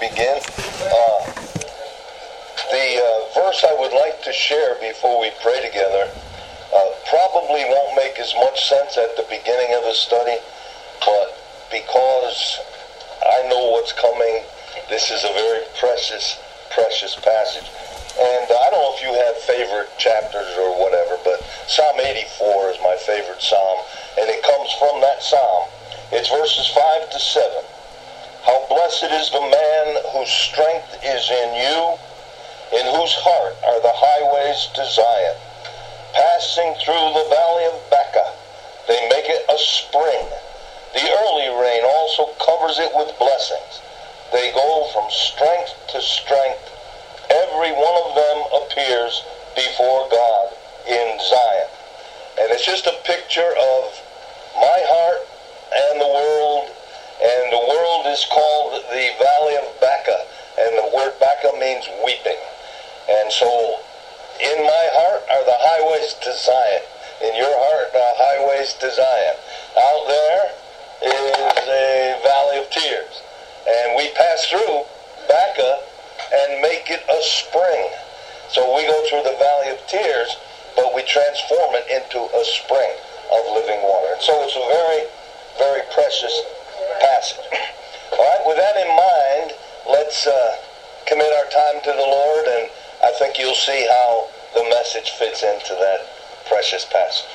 begin. The verse I would like to share before we pray together probably won't make as much sense at the beginning of the study, but because I know what's coming, this is a very precious passage. And I don't know if you have favorite chapters or whatever, but Psalm 84 is my favorite psalm, and it comes from that psalm. It's verses 5 to 7. How blessed is the man whose strength is in you, in whose heart are the highways to Zion. Passing through the valley of Baca, they make it a spring. The early rain also covers it with blessings. They go from strength to strength. Every one of them appears before God in Zion. And it's just a picture of my heart and the world. And the world is called the Valley of Baca. And the word Baca means weeping. And so in my heart are the highways to Zion. In your heart are the highways to Zion. Out there is a valley of tears. And we pass through Baca and make it a spring. So we go through the valley of tears, but we transform it into a spring of living water. And so it's a very, very precious passage. All right, with that in mind, let's commit our time to the Lord, and I think you'll see how the message fits into that precious passage.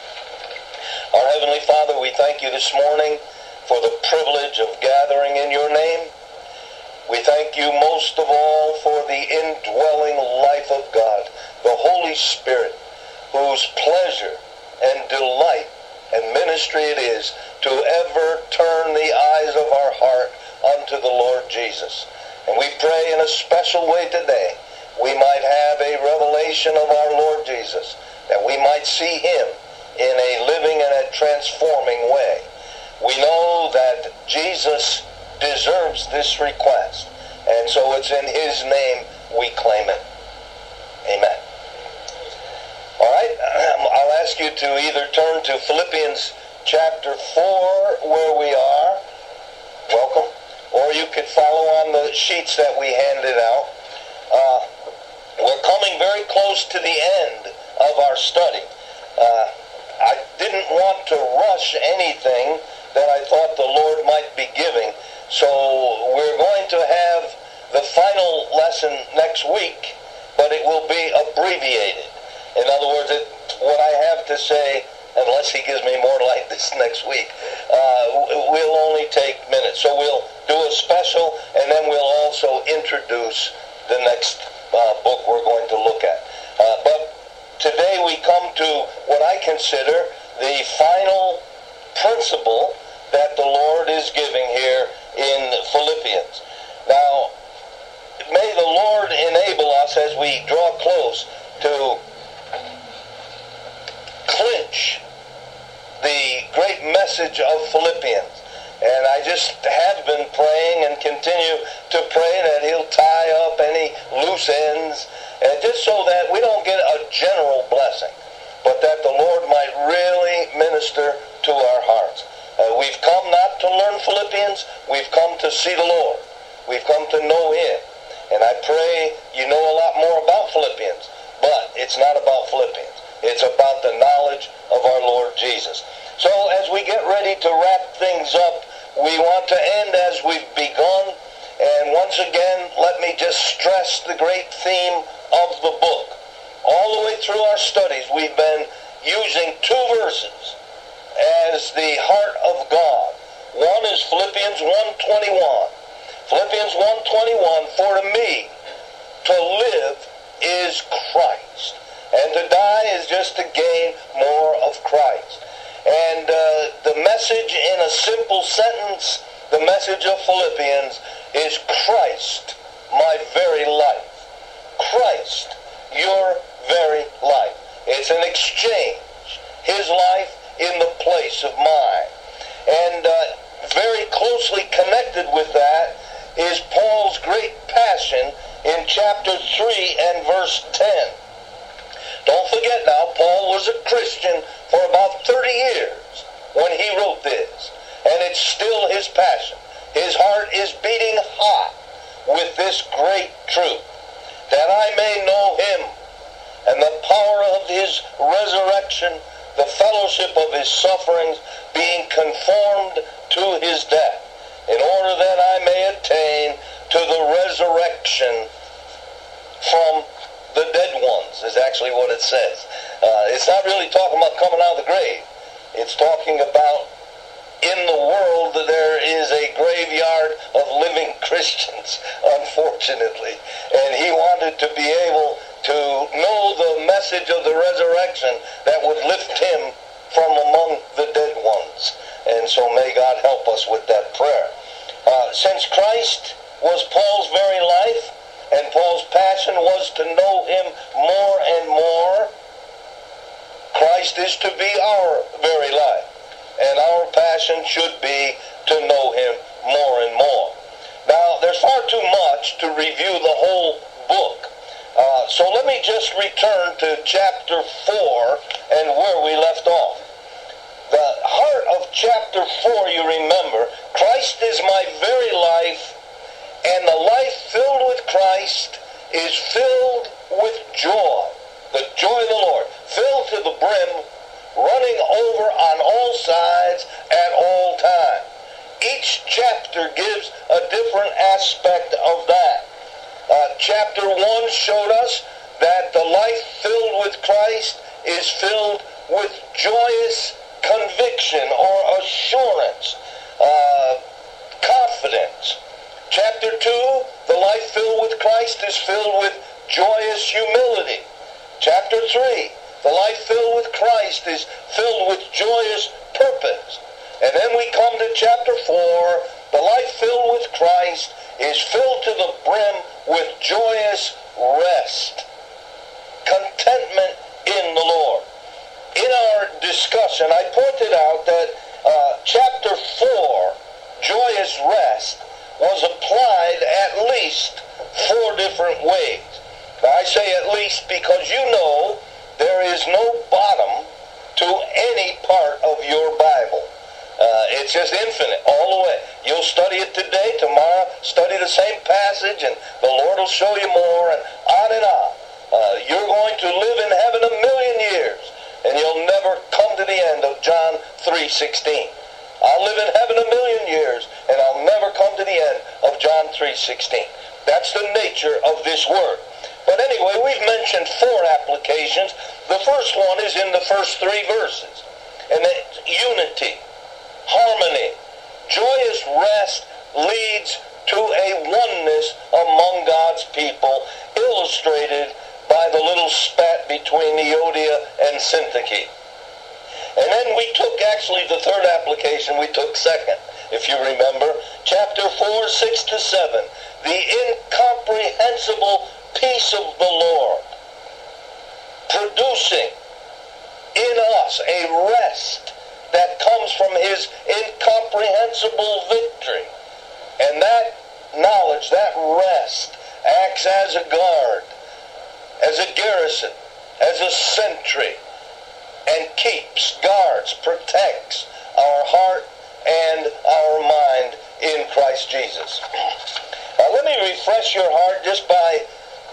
Our Heavenly Father, we thank you this morning for the privilege of gathering in your name. We thank you most of all for the indwelling life of God, the Holy Spirit, whose pleasure and delight and ministry it is to ever turn the eyes of our heart unto the Lord Jesus. And we pray in a special way today we might have a revelation of our Lord Jesus, that we might see him in a living and a transforming way. We know that Jesus deserves this request, and so it's in his name we claim it. Amen. All right, I'll ask you to either turn to Philippians chapter 4, where we are. Welcome. Or you could follow on the sheets that we handed out. We're coming very close to the end of our study. I didn't want to rush anything that I thought the Lord might be giving. So we're going to have the final lesson next week, but it will be abbreviated. In other words, what I have to say, unless he gives me more like this next week, will only take minutes. So we'll do a special, and then we'll also introduce the next book we're going to look at. But today we come to what I consider the final principle that the Lord is giving here in Philippians. Now, may the Lord enable us as we draw close to clinch the great message of Philippians. And I just have been praying and continue to pray that he'll tie up any loose ends, and just so that we don't get a general blessing, but that the Lord might really minister to our hearts. We've come not to learn Philippians, we've come to see the Lord. We've come to know him. And I pray you know a lot more about Philippians, but it's not about Philippians. It's about the knowledge of our Lord Jesus. So as we get ready to wrap things up, we want to end as we've begun. And once again, let me just stress the great theme of the book. All the way through our studies, we've been using two verses as the heart of God. One is Philippians 1:21. Philippians 1:21, for to me, to live is Christ, and to die is just to gain more of Christ. And the message in a simple sentence, the message of Philippians is Christ, my very life. Christ, your very life. It's an exchange. His life in the place of mine. And very closely connected with that is Paul's great passion in chapter 3 and verse 10. Don't forget now, Paul was a Christian for about 30 years when he wrote this. And it's still his passion. His heart is beating hot with this this great truth, that I may know him and the power of his resurrection, the fellowship of his sufferings, being conformed to his death, in order that I may attain to the resurrection from the dead ones, is actually what it says. It's not really talking about coming out of the grave. It's talking about in the world there is a graveyard of living Christians, unfortunately. And he wanted to be able to know the message of the resurrection that would lift him from among the dead ones. And so may God help us with that prayer. Since Christ was Paul's very life, and Paul's passion was to know him more and more, Christ is to be our very life. And our passion should be to know him more and more. Now, there's far too much to review the whole book. So let me just return to chapter 4 and where we left off. The heart of chapter 4, you remember, Christ is my very life, and the life filled with Christ is filled with joy. The joy of the Lord, filled to the brim, running over on all sides at all times. Each chapter gives a different aspect of that. Chapter 1 showed us that the life filled with Christ is filled with joyous conviction or assurance, confidence. Chapter 2, the life filled with Christ is filled with joyous humility. Chapter 3, the life filled with Christ is filled with joyous purpose. And then we come to chapter 4, the life filled with Christ is filled to the brim with joyous rest, contentment in the Lord. In our discussion, I pointed out that chapter 4, joyous rest, was applied at least 4 different ways. Now, I say at least because you know there is no bottom to any part of your Bible. It's just infinite all the way. You'll study it today, tomorrow, study the same passage, and the Lord will show you more, and on and on. You're going to live in heaven 1,000,000 years, and you'll never come to the end of John 3:16. I'll live in heaven 1,000,000 years, and I'll never come to the end of John 3:16. That's the nature of this word. But anyway, we've mentioned 4 applications. The first one is in the first 3 verses, and it's unity, harmony. Joyous rest leads to a oneness among God's people, illustrated by the little spat between Euodia and Syntyche. And then we took, actually the third application we took second, if you remember, chapter 4, 6 to 7, the incomprehensible peace of the Lord, producing in us a rest that comes from his incomprehensible victory. And that knowledge, that rest, acts as a guard, as a garrison, as a sentry, and keeps, guards, protects our heart and our mind in Christ Jesus. Now let me refresh your heart just by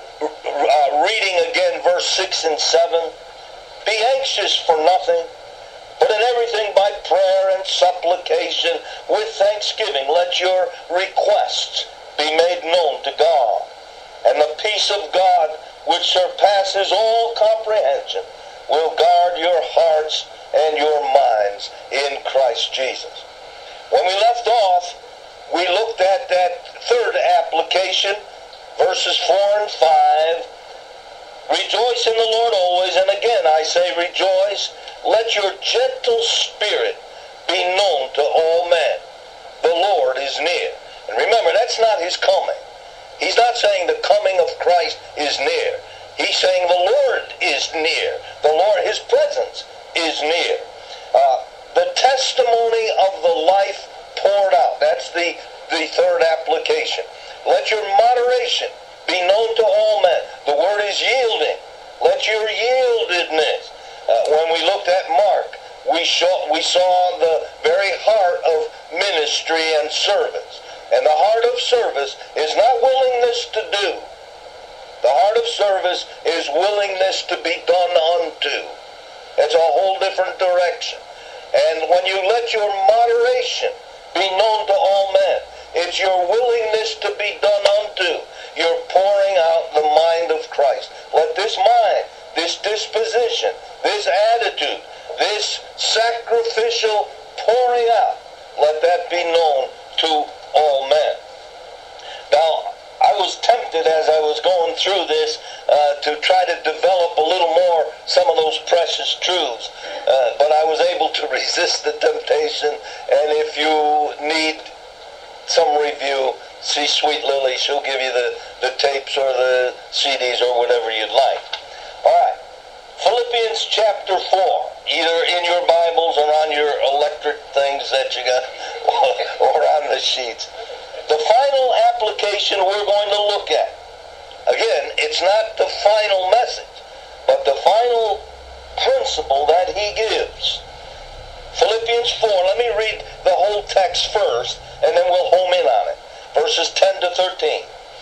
reading again verse 6 and 7. Be anxious for nothing, but in everything by prayer and supplication with thanksgiving let your requests be made known to God. And the peace of God, which surpasses all comprehension, will guard your hearts and your minds in Christ Jesus. When we left off, we looked at that third application, verses 4 and 5. Rejoice in the Lord always, and again I say rejoice. Let your gentle spirit be known to all men. The Lord is near. And remember, that's not his coming. He's not saying the coming of Christ is near. He's saying the Lord is near. The Lord, his presence is near. The testimony of the life poured out. That's the third application. Let your moderation be known to all men. The word is yielding. Let your yieldedness. When we looked at Mark, we saw the very heart of ministry and service. And the heart of service is not willingness unto. The heart of service is willingness to be done unto. It's a whole different direction. And when you let your moderation be known to all men, it's your willingness to be done unto. You're pouring out the mind of Christ. Let this mind, this disposition, this attitude, this sacrificial pouring out, let that be known to all men. Now, I was tempted as I was going through this to try to develop a little more some of those precious truths, but I was able to resist the temptation. And if you need some review, see Sweet Lily. She'll give you the tapes or the CDs or whatever you'd like. All right. Philippians chapter 4, either in your Bibles or on your electric things that you got or on the sheets. The final application we're going to look at. Again, it's not the final message, but the final principle that he gives. Philippians 4, let me read the whole text first, and then we'll home in on it. Verses 10 to 13.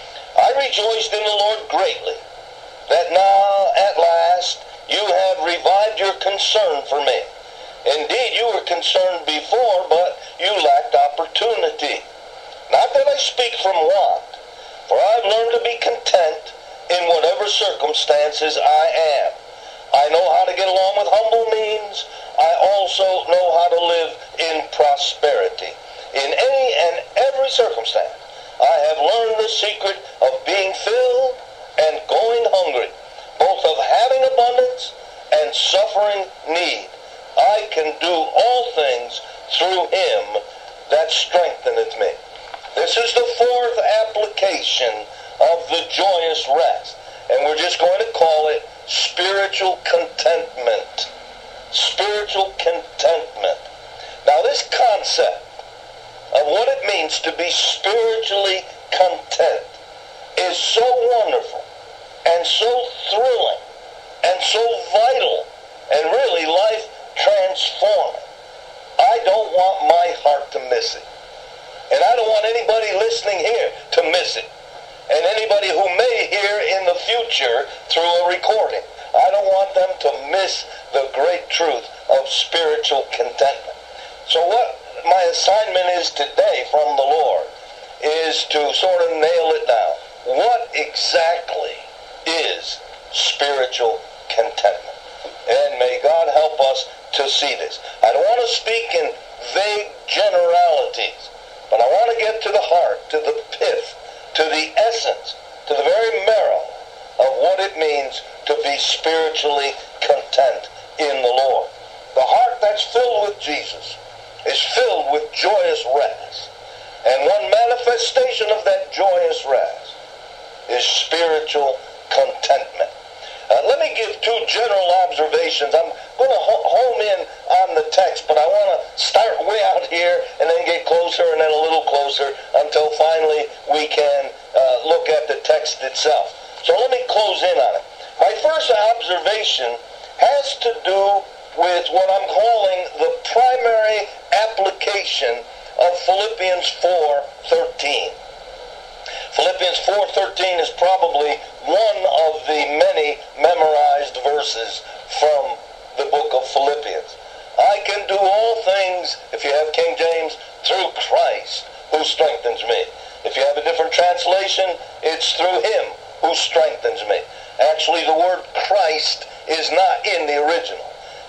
I rejoiced in the Lord greatly, that now at last you have revived your concern for me. Indeed, you were concerned before, but you lacked opportunity. Not that I speak from want, for I've learned to be content in whatever circumstances I am. I know how to get along with humble means. I also know how to live in prosperity. In any and every circumstance, I have learned the secret of being filled and going hungry, both of having abundance and suffering need. I can do all things through him that strengtheneth me. This is the fourth application of the joyous rest. And we're just going to call it spiritual contentment. Spiritual contentment. Now this concept of what it means to be spiritually content is so wonderful and so thrilling and so vital and really life transforming. I don't want my heart to miss it. And I don't want anybody listening here to miss it. And anybody who may hear in the future through a recording. I don't want them to miss the great truth of spiritual contentment. So what my assignment is today from the Lord is to sort of nail it down. What exactly is spiritual contentment? And may God help us to see this. I don't want to speak in vague generalities, but I want to get to the heart, to the pith, to the essence, to the very marrow of what it means to be spiritually content in the Lord. The heart that's filled with Jesus is filled with joyous rest. And one manifestation of that joyous rest is spiritual contentment. Let me give two general observations. I'm going to home in on the text, but I want to start way out here and then get closer and then a little closer until finally we can look at the text itself. So let me close in on it. My first observation has to do with what I'm calling the primary application of Philippians 4:13. Philippians 4:13 is probably one of the many memorized verses from the book of Philippians. I can do all things, if you have King James, through Christ who strengthens me. If you have a different translation, it's through him who strengthens me. Actually, the word Christ is not in the original,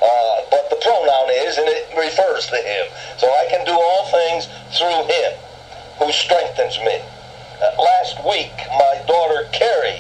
but the pronoun is, and it refers to him. So I can do all things through him who strengthens me. Last week, my daughter Carrie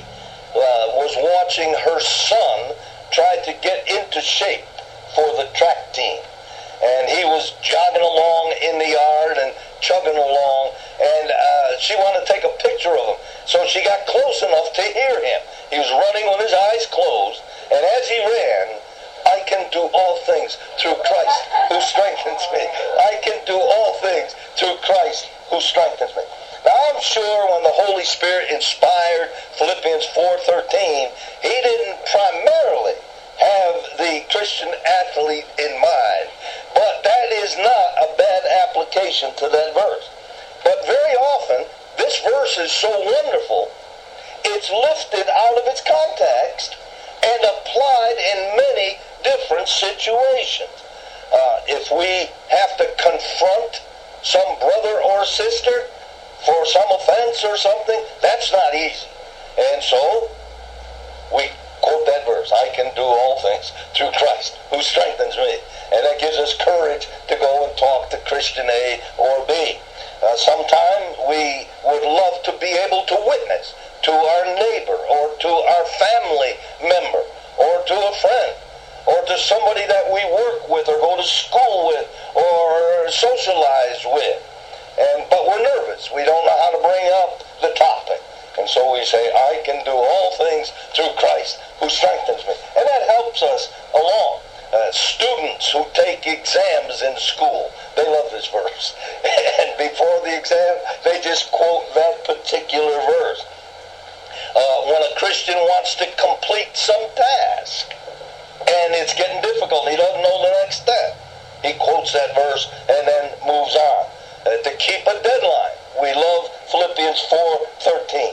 was watching her son try to get into shape for the track team. And he was jogging along in the yard and chugging along, and she wanted to take a picture of him. So she got close enough to hear him. He was running with his eyes closed, and as he ran, I can do all things through Christ who strengthens me. I can do all things through Christ who strengthens me. Now, I'm sure when the Holy Spirit inspired Philippians 4:13, he didn't primarily have the Christian athlete in mind. But that is not a bad application to that verse. But very often, this verse is so wonderful, it's lifted out of its context and applied in many different situations. If we have to confront some brother or sister for some offense or something, that's not easy. And so we quote that verse, I can do all things through Christ who strengthens me. And that gives us courage to go and talk to Christian A or B. Sometime we would love to be able to witness to our neighbor or to our family member or to a friend or to somebody that we work with or go to school with or socialize with. But we're nervous. We don't know how to bring up the topic. And so we say, I can do all things through Christ who strengthens me. And that helps us along. Students who take exams in school, they love this verse. And before the exam, they just quote that particular verse. When a Christian wants to complete some task, and it's getting difficult, he doesn't know the next step, he quotes that verse and then moves on. To keep a deadline, we love Philippians 4:13.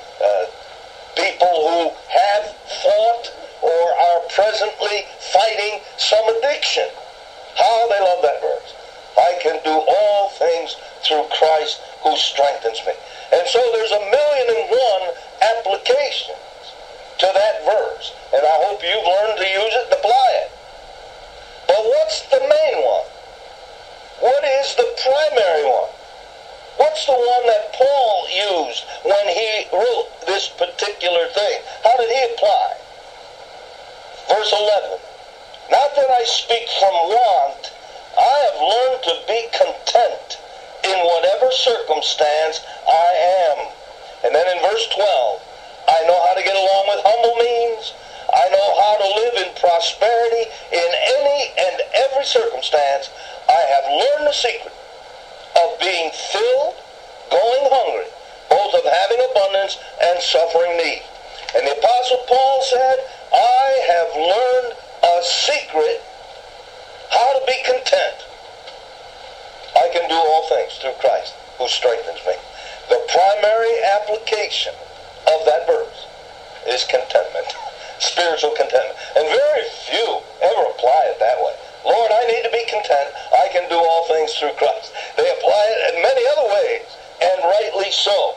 People who have fought or are presently fighting some addiction, how they love that verse. I can do all things through Christ who strengthens me. And so there's 1,000,001 applications to that verse. And I hope you've learned to use it and apply it. But what's the main one? What is the primary one? What's the one that Paul used when he wrote this particular thing? How did he apply? Verse 11. Not that I speak from want, I have learned to be content in whatever circumstance I am. And then in verse 12, I know how to get along with humble means. I know how to live in prosperity in any and every circumstance. I have learned the secret of being filled, going hungry, both of having abundance and suffering need. And the Apostle Paul said, I have learned a secret how to be content. I can do all things through Christ who strengthens me. The primary application of that verse is contentment, spiritual contentment. And very few ever apply it that way. Lord, I need to be content. I can do all things through Christ. They apply it in many other ways, and rightly so.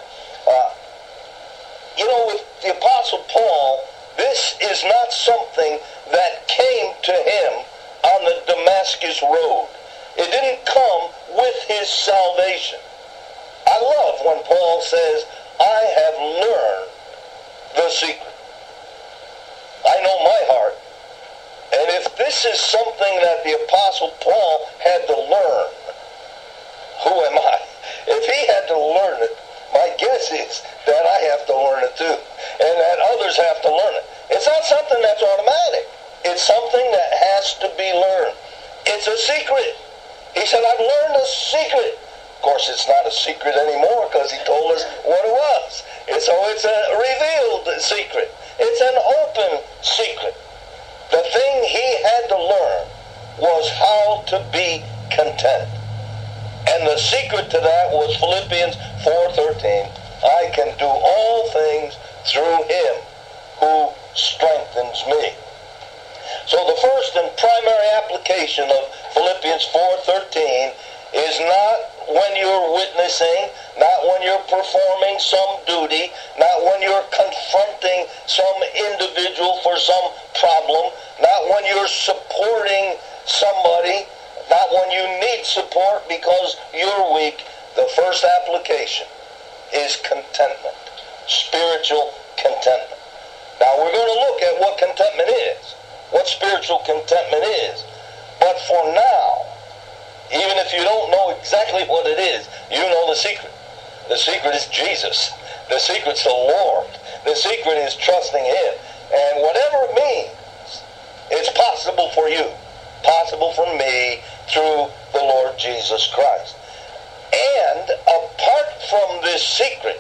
With the Apostle Paul, this is not something that came to him on the Damascus road. It didn't come with his salvation. I love when Paul says, I have learned the secret. I know my heart. And if this is something that the Apostle Paul had to learn, who am I? If he had to learn it, my guess is that I have to learn it too. And that others have to learn it. It's not something that's automatic. It's something that has to be learned. It's a secret. He said, I've learned a secret. Of course, it's not a secret anymore because he told us what it was. And so it's a revealed secret. It's an open secret. The thing he had to learn was how to be content. And the secret to that was Philippians 4:13. I can do all things through him who strengthens me. So the first and primary application of Philippians 4:13 is not when you're witnessing, not when you're performing some duty, not when you're confronting some individual for some problem, not when you're supporting somebody, not when you need support because you're weak. The first application is contentment, spiritual contentment. Now we're going to look at what contentment is, what spiritual contentment is. But for now, even if you don't know exactly what it is, you know the secret. The secret is Jesus. The secret's the Lord. The secret is trusting him. And whatever it means, it's possible for you, possible for me, through the Lord Jesus Christ. And apart from this secret,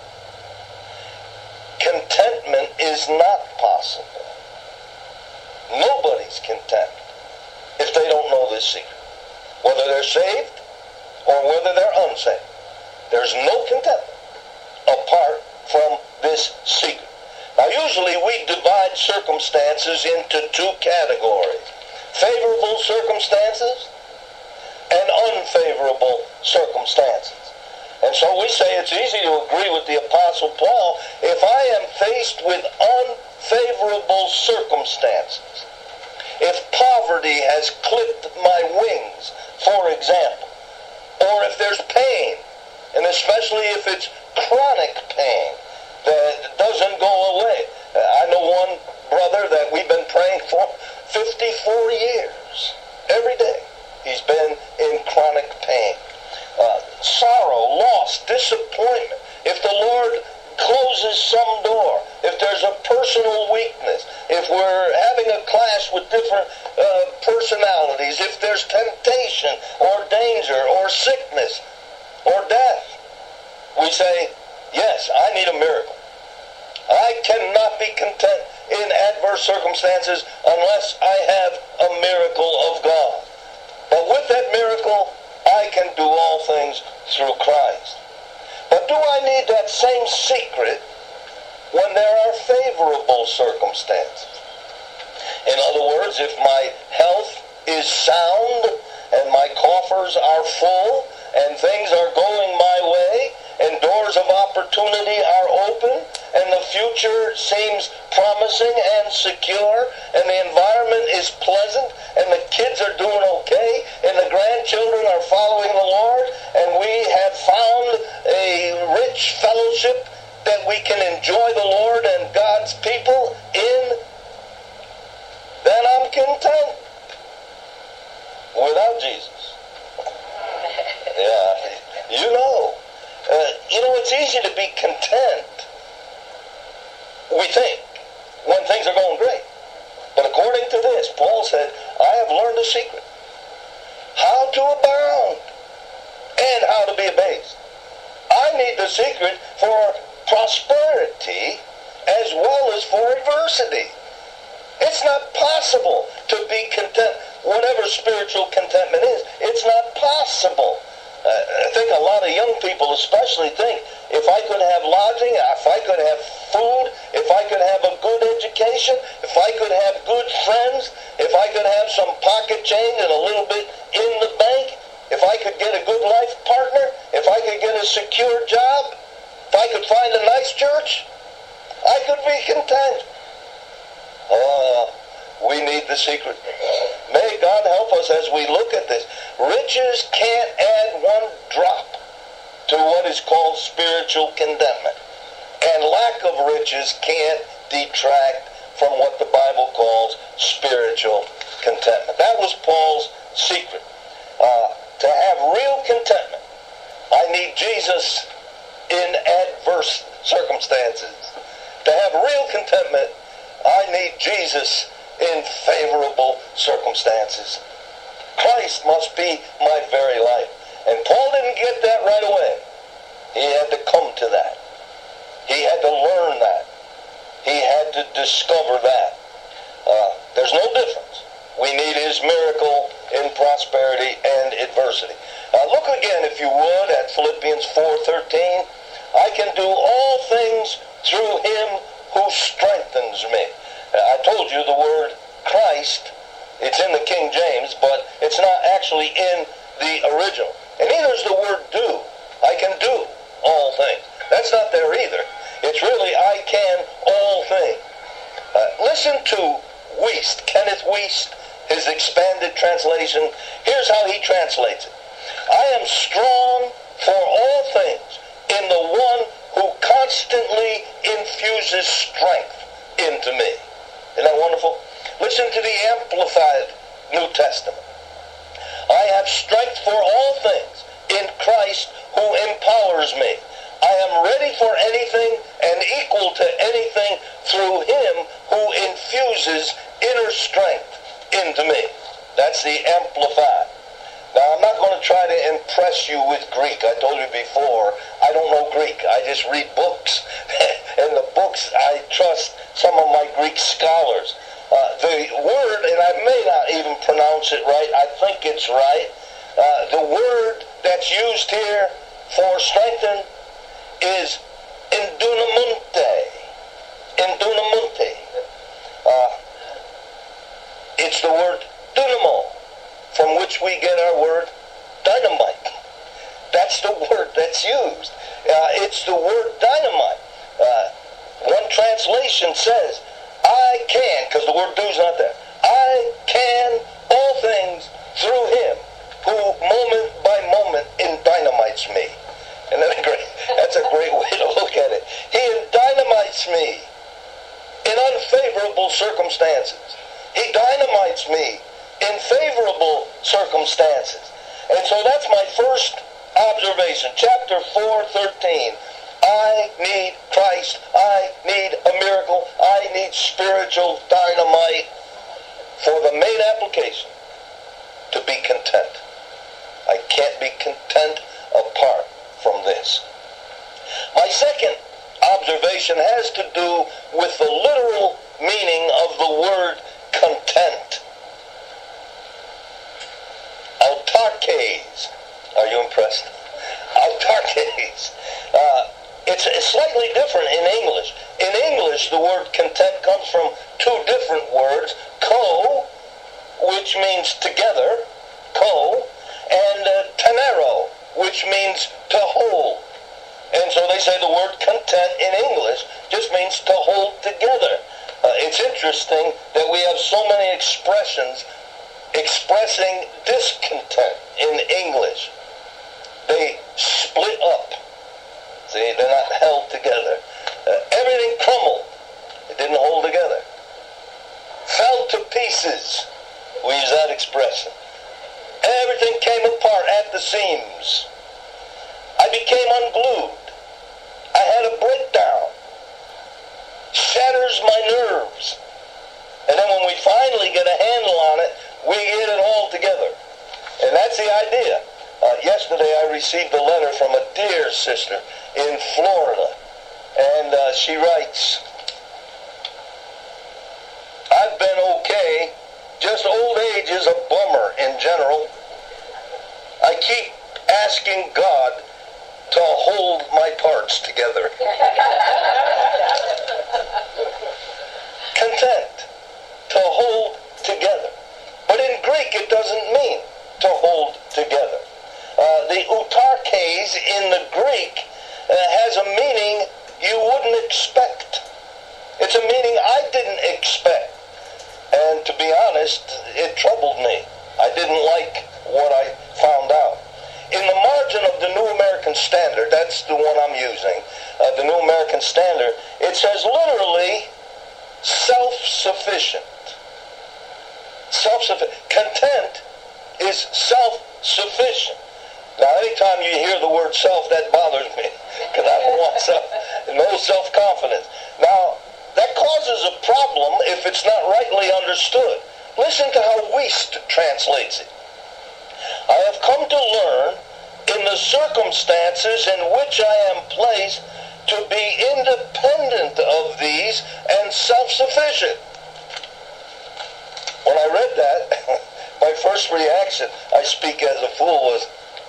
contentment is not possible. Nobody's content if they don't know this secret. Whether they're saved or whether they're unsaved. There's no contentment apart from this this secret. Now, usually we divide circumstances into two categories: favorable circumstances and unfavorable circumstances. And so we say it's easy to agree with the Apostle Paul. If I am faced with unfavorable circumstances, if poverty has clipped my wings, for example, or if there's pain, and especially if it's chronic pain that doesn't go away. I know one brother that we've been praying for 54 years. Every day he's been in chronic pain. Sorrow, loss, disappointment. If the Lord closes some door, if there's a personal weakness, if we're having a clash with different personalities, if there's temptation or danger or sickness or death, we say, yes, I need a miracle. I cannot be content in adverse circumstances unless I have a miracle of God. But with that miracle, I can do all things through Christ. But do I need that same secret when there are favorable circumstances? In other words, if my health is sound and my coffers are full and things are going my way and doors of opportunity are open and the future seems promising and secure and the environment is pleasant and the kids are doing okay and the grandchildren are following the Lord and we have found a rich fellowship that we can enjoy the Lord and God's people in, then I'm content. Without Jesus. Yeah, you know. It's easy to be content, we think, when things are going great. But according to this, Paul said, I have learned a secret. How to abound and how to be abased. I need the secret for prosperity as well as for adversity. It's not possible to be content, whatever spiritual contentment is. It's not possible. I think a lot of young people especially think, if I could have lodging, if I could have food, if I could have a good education, if I could have good friends, if I could have some pocket change and a little bit in the bank, if I could get a good life partner, if I could get a secure job, if I could find a nice church, I could be content. We need the secret. May God help us as we look at this. Riches can't add one drop to what is called spiritual contentment. And lack of riches can't detract from what the Bible calls spiritual contentment. That was Paul's secret. To have real contentment, I need Jesus in adverse circumstances. To have real contentment, I need Jesus in favorable circumstances. Christ must be my very life. And Paul didn't get that right away. He had to come to that. He had to learn that. He had to discover that. There's no difference. We need his miracle in prosperity and adversity. Look again, if you would, at Philippians 4:13. I can do all things through him who strengthens me. I told you the word Christ, it's in the King James, but it's not actually in the original. And neither is the word do. I can do all things. That's not there either. It's really I can all things. Listen to Wuest, Kenneth Wuest, his expanded translation. Here's how he translates it. I am strong for all things in the one who constantly infuses strength into me. Isn't that wonderful? Listen to the Amplified New Testament. I have strength for all things in Christ who empowers me. I am ready for anything and equal to anything through him who infuses inner strength into me. That's the Amplified. Now, I'm not going to try to impress you with Greek. I told you before, I don't know Greek. I just read books. And the books, I trust some of my Greek scholars. The word, and I may not even pronounce it right, I think it's right. The word that's used here for strengthen is endunamunte. It's the word dynamite. One translation says, I can, because the word do's not there. I can all things through him who moment by moment dynamites me. And that's a great way to look at it. He dynamites me in unfavorable circumstances. He dynamites me in favorable circumstances. And so that's my first observation. Chapter 4:13. I need Christ. I need a miracle. I need spiritual dynamite for the main application, to be content. I can't be content apart from this. My second observation has to do with the literal meaning of the word content. Autarkes. Are you impressed? Autarkes. It's slightly different in English. In English, the word content comes from two different words. Co, which means together, co, and tenero, which means to hold. And so they say the word content in English just means to hold together. It's interesting that we have so many expressions expressing discontent in English. They split up. See, they're not held together. Everything crumbled. It didn't hold together. Fell to pieces. We use that expression. Everything came apart at the seams. I became unglued. I had a breakdown. Shatters my nerves. And then when we finally get a handle on it, we get it all together. And that's the idea. Yesterday I received a letter from a dear sister in Florida. And she writes, I've been okay. Just old age is a bummer in general. I keep asking God to hold my parts together. Content. To hold together. But in Greek it doesn't mean to hold together. The autarkes in the Greek has a meaning you wouldn't expect. It's a meaning I didn't expect. And to be honest, it troubled me. I didn't like what I found out. In the margin of the New American Standard, that's the one I'm using, the New American Standard, it says literally self-sufficient. Self-sufficient. Content is self-sufficient. Now, anytime you hear the word self, that bothers me, because I don't want no self-confidence. Now, that causes a problem if it's not rightly understood. Listen to how Wuest translates it. I have come to learn in the circumstances in which I am placed to be independent of these and self-sufficient. When I read that, my first reaction, I speak as a fool, was,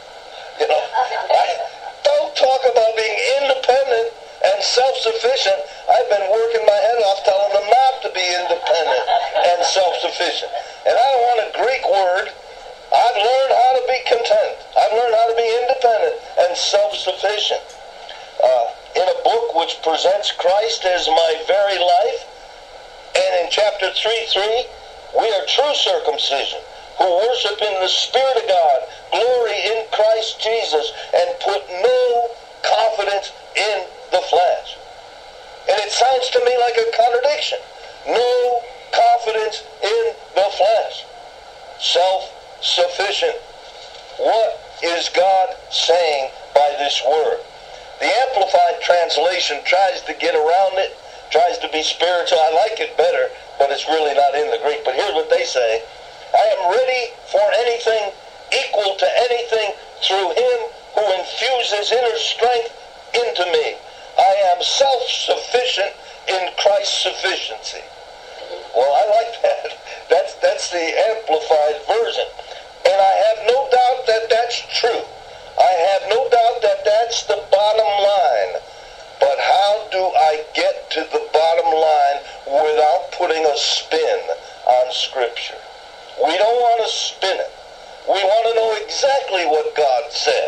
don't talk about being independent and self-sufficient. I've been working my head off telling them not to be independent and self-sufficient. And I don't want a Greek word. I've learned how to be content. I've learned how to be independent and self-sufficient. In a book which presents Christ as my very life, and in chapter 3:3, we are true circumcision, who worship in the Spirit of God, glory in Christ Jesus, and put no confidence in the flesh. And it sounds to me like a contradiction. No confidence in the flesh. Self-sufficient. What is God saying by this word? The Amplified Translation tries to get around it, tries to be spiritual. I like it better, but it's really not in the Greek. But here's what they say. I am ready for anything, equal to anything, through him who infuses inner strength into me. I am self-sufficient in Christ's sufficiency. Well, I like that. That's the Amplified version. And I have no doubt that that's true. I have no doubt that that's the bottom line. But how do I get to the bottom line without putting a spin on Scripture? We don't want to spin it. We want to know exactly what God says.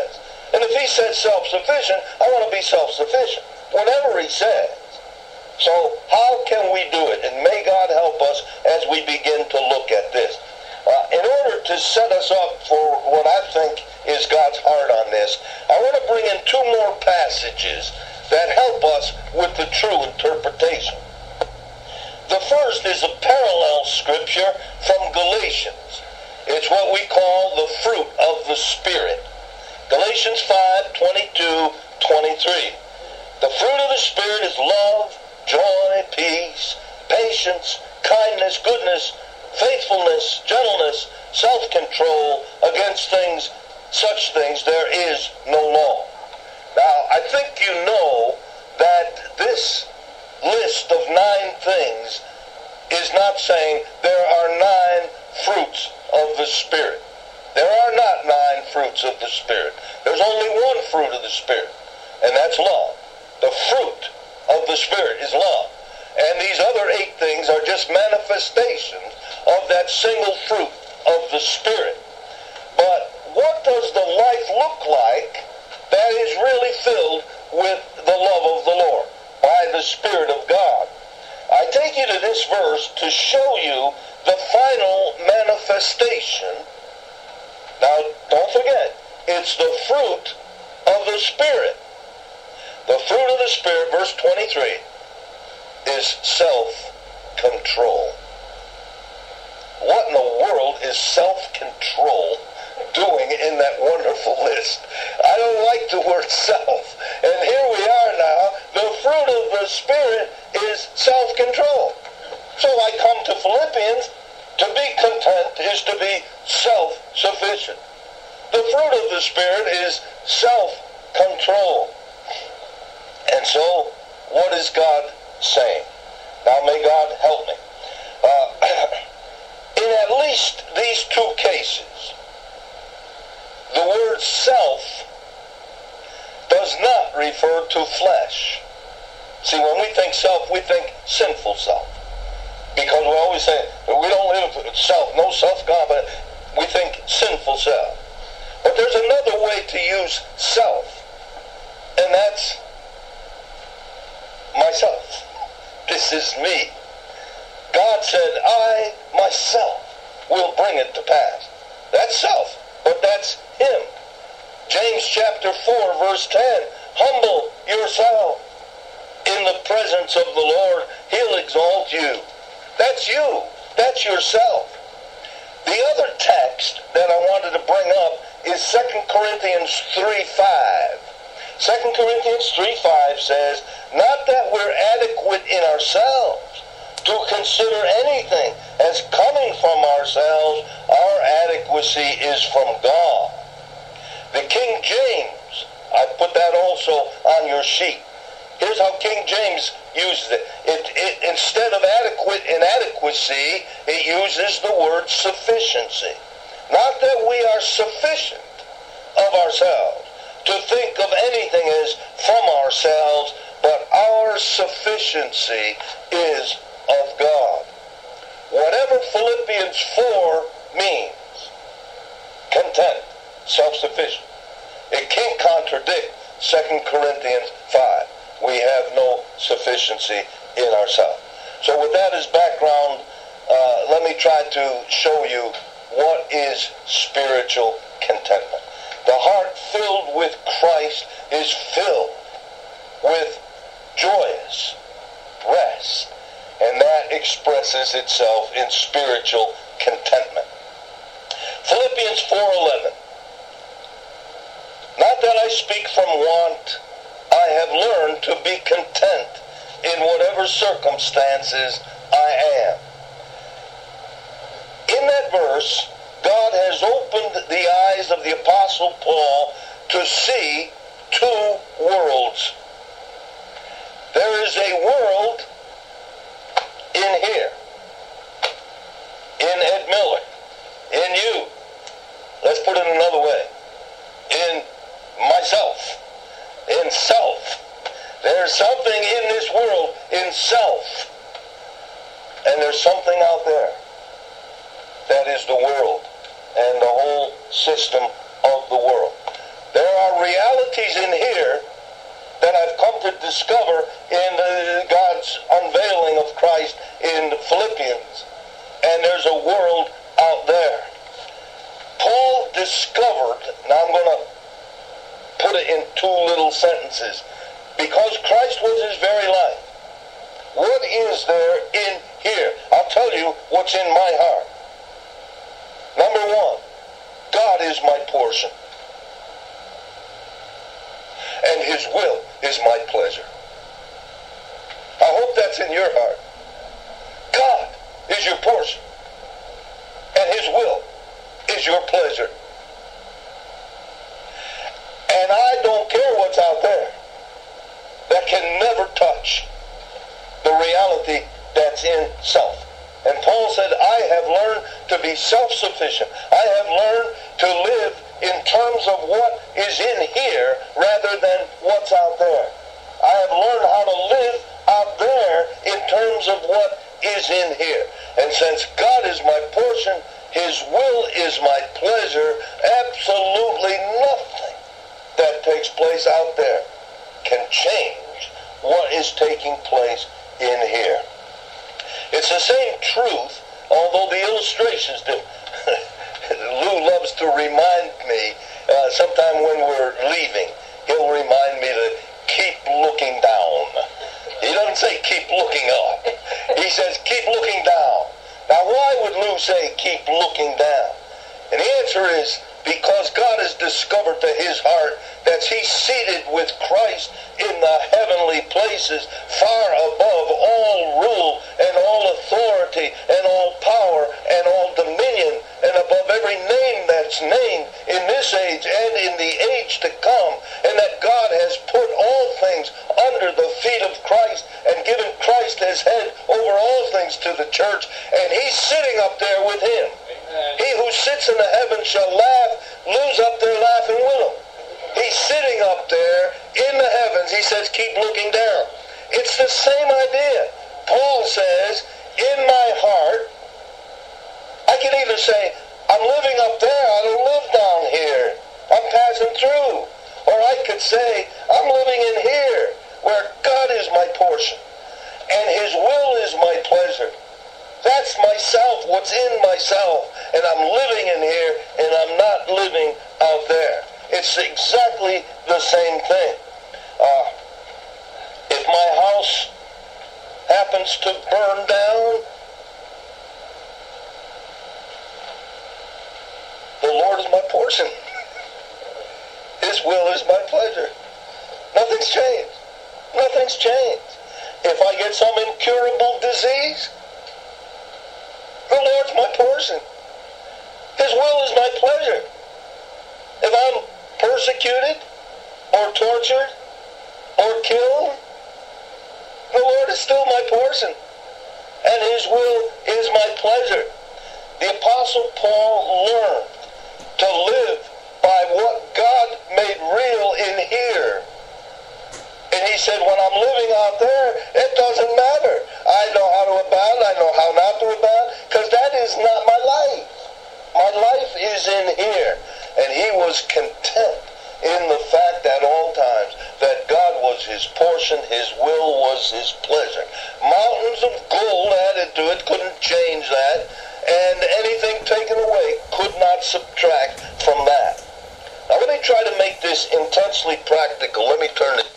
And if he said self-sufficient, I want to be self-sufficient. Whatever he says. So how can we do it? And may God help us as we begin to look at this. In order to set us up for what I think is God's heart on this, I want to bring in two more passages that help us with the true interpretation. The first is a parallel scripture from Galatians. It's what we call the fruit of the Spirit. Galatians 5:22-23. The fruit of the Spirit is love, joy, peace, patience, kindness, goodness, faithfulness, gentleness, self-control. Against such things there is no law. Now, I think you know that this list of 9 things is not saying there are 9 fruits of the Spirit. There are not 9 fruits of the Spirit. There's only one fruit of the Spirit, and that's love. The fruit of the Spirit is love. And these other 8 things are just manifestations of that single fruit of the Spirit. But what does the life look like that is really filled with the love of the Lord by the Spirit of God? I take you to this verse to show you the final manifestation. Now, don't forget, it's the fruit of the Spirit. The fruit of the Spirit, verse 23, is self-control. What in the world is self-control doing in that wonderful list? I don't like the word self. And here we are now. The fruit of the Spirit is self-control. So I come to Philippians. To be content is to be self-sufficient. The fruit of the Spirit is self-control. And so, what is God saying? Now, may God help me. In at least these 2 cases, the word self does not refer to flesh. See, when we think self, we think sinful self. Because we always say, we don't live with self, no self-confidence. We think sinful self. But there's another way to use self, and that's myself. This is me. God said, I, myself, will bring it to pass. That's self, but that's Him. James chapter 4, verse 10, humble yourself in the presence of the Lord. He'll exalt you. That's you. That's yourself. The other text that I wanted to bring up is 2 Corinthians 3:5. 2 Corinthians 3:5 says, not that we're adequate in ourselves to consider anything as coming from ourselves. Our adequacy is from God. The King James, I put that also on your sheet. Here's how King James uses it. Instead of adequate inadequacy, it uses the word sufficiency. Not that we are sufficient of ourselves to think of anything as from ourselves, but our sufficiency is of God. Whatever Philippians 4 means, content, self-sufficient, it can't contradict 2 Corinthians 5. We have no sufficiency in ourselves. So with that as background, let me try to show you what is spiritual contentment. The heart filled with Christ is filled with joyous rest, and that expresses itself in spiritual contentment. Philippians 4:11. Not that I speak from want, I have learned to be content in whatever circumstances I am. In that verse, God has opened the eyes of the Apostle Paul to see 2 worlds. There is a world in here, in Ed Miller, in you. Let's put it another way. In myself. In self. There's something in this world in self. And there's something out there. That is the world and the whole system of the world. There are realities in here that I've come to discover in God's unveiling of Christ in Philippians. And there's a world out there. Paul discovered, now I'm going to put it in two little sentences, because Christ was his very life. What is there in here? I'll tell you what's in my heart. Number one, God is my portion. And his will is my pleasure. I hope that's in your heart. God is your portion. And his will is your pleasure. And I don't care what's out there. That can never touch the reality that's in self. And Paul said, I have learned to be self-sufficient. I have learned to live in terms of what is in here rather than what's out there. I have learned how to live out there in terms of what is in here. And since God is my portion, his will is my pleasure, absolutely nothing that takes place out there can change what is taking place in here. It's the same truth, although the illustrations do. Lou loves to remind me, sometime when we're leaving, he'll remind me to keep looking down. He doesn't say keep looking up. He says keep looking down. Now why would Lou say keep looking down? And the answer is because God has discovered to his heart that he's seated with Christ in the heavenly places, far above all rule and all authority and all power and all dominion, and above every name that's named in this age and in the age to come, and that God has put all things under the feet of Christ and given Christ as head over all things to the church, and he's sitting up there with him. He who sits in the heavens shall laugh. Lou's up there laughing with him. He's sitting up there in the heavens. He says, keep looking down. It's the same idea. Paul says, in my heart, I can either say, I'm living up there, I don't live down here. I'm passing through. Or I could say, I'm living in here, where God is my portion. And his will is my pleasure. That's myself, what's in myself. And I'm living in here, and I'm not living out there. It's exactly the same thing. If my house happens to burn down, the Lord is my portion. His will is my pleasure. Nothing's changed. Nothing's changed. If I get some incurable disease, the Lord's my portion. His will is my pleasure. If I'm persecuted or tortured or killed, the Lord is still my portion. And his will is my pleasure. The Apostle Paul learned to live by what God made real in here. And he said, when I'm living out there, it doesn't matter. I know how to abound, I know how not to abound, because that is not my life. My life is in here. And he was content in the fact at all times that God was his portion, his will was his pleasure. Mountains of gold added to it couldn't change that, and anything taken away could not subtract from that. Now let me try to make this intensely practical. Let me turn it.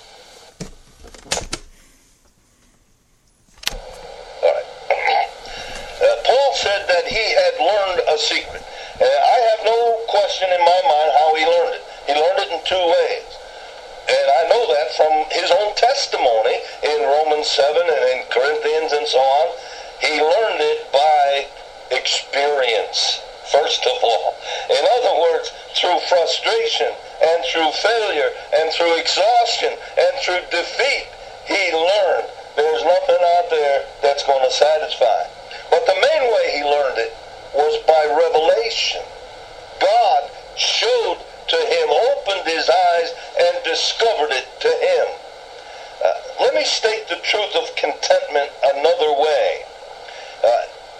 Paul said that he had learned a secret. I have no question in my mind how he learned it. He learned it in two ways. And I know that from his own testimony in Romans 7 and in Corinthians and so on. He learned it by experience, first of all. In other words, through frustration and through failure and through exhaustion and through defeat, he learned there's nothing out there that's going to satisfy. But the main way he learned it was by revelation. God showed to him, opened his eyes, and discovered it to him. Let me state the truth of contentment another way.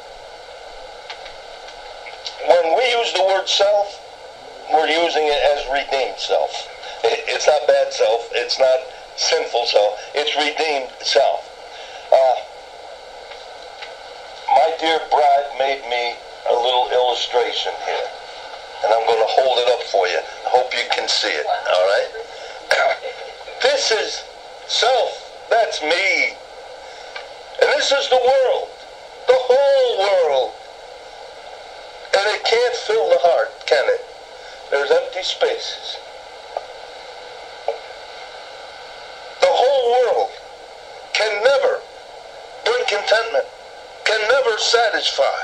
When we use the word self, we're using it as redeemed self. It's not bad self. It's not sinful self. It's redeemed self. My dear bride made me a little illustration here, and I'm going to hold it up for you. I hope you can see it, all right? This is self. That's me. And this is the world, the whole world. And it can't fill the heart, can it? There's empty spaces. The whole world can never bring contentment, can never satisfy.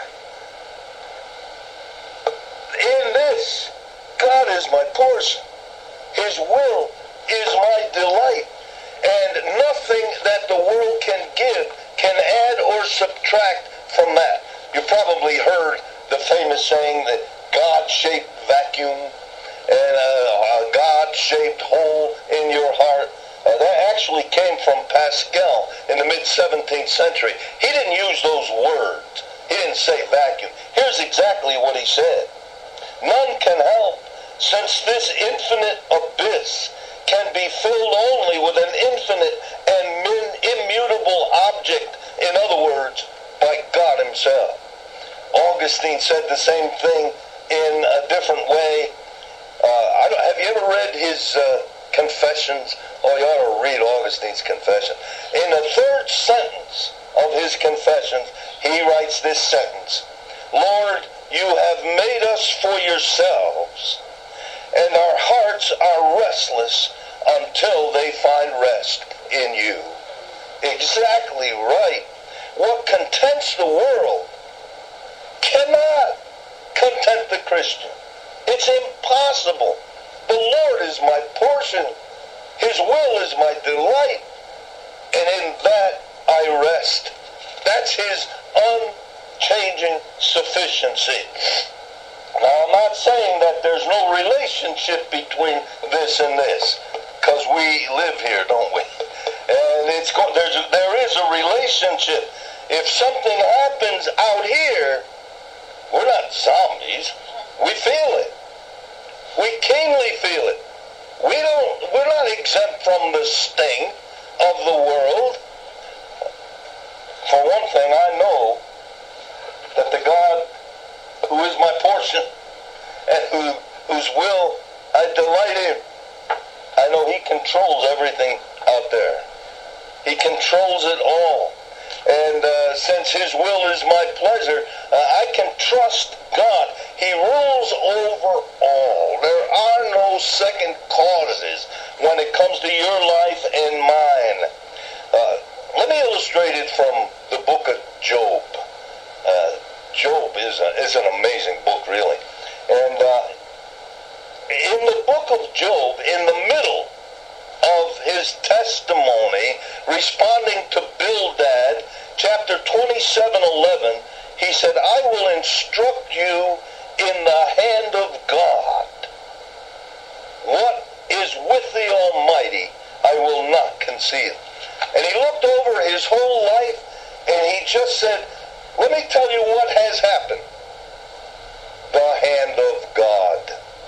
In this, God is my portion. His will is my delight. And nothing that the world can give can add or subtract from that. You probably heard the famous saying that God-shaped vacuum and a God-shaped hole in your heart. That actually came from Pascal in the mid-17th century. He didn't use those words. He didn't say vacuum. Here's exactly what he said. None can help, since this infinite abyss can be filled only with an infinite and immutable object, in other words, by God himself. Augustine said the same thing in a different way. Have you ever read his Confessions? Oh, you ought to read Augustine's Confession. In the third sentence of his Confessions, he writes this sentence: Lord, you have made us for yourselves, and our hearts are restless until they find rest in you. Exactly right. What contents the world cannot content the Christian. It's impossible. The Lord is my portion. His will is my delight. And in that I rest. That's his unchanging sufficiency. Now, I'm not saying that there's no relationship between this and this, because we live here, don't we? And there is a relationship. If something happens out here, we're not zombies. We feel it. We keenly feel it. We're not exempt from the sting of the world. For one thing, I know that the God who is my portion and whose will I delight in, I know he controls everything out there. He controls it all. And since his will is my pleasure, I can trust God. He rules over all. There are no second causes when it comes to your life and mine. Let me illustrate it from the book of Job. Job is an amazing book, really. And in the book of Job, in the middle of his testimony, responding to Bildad, chapter 27:11, he said, I will instruct you in the hand of God. What is with the Almighty, I will not conceal. And he looked over his whole life, and he just said, let me tell you what has happened. The hand of God.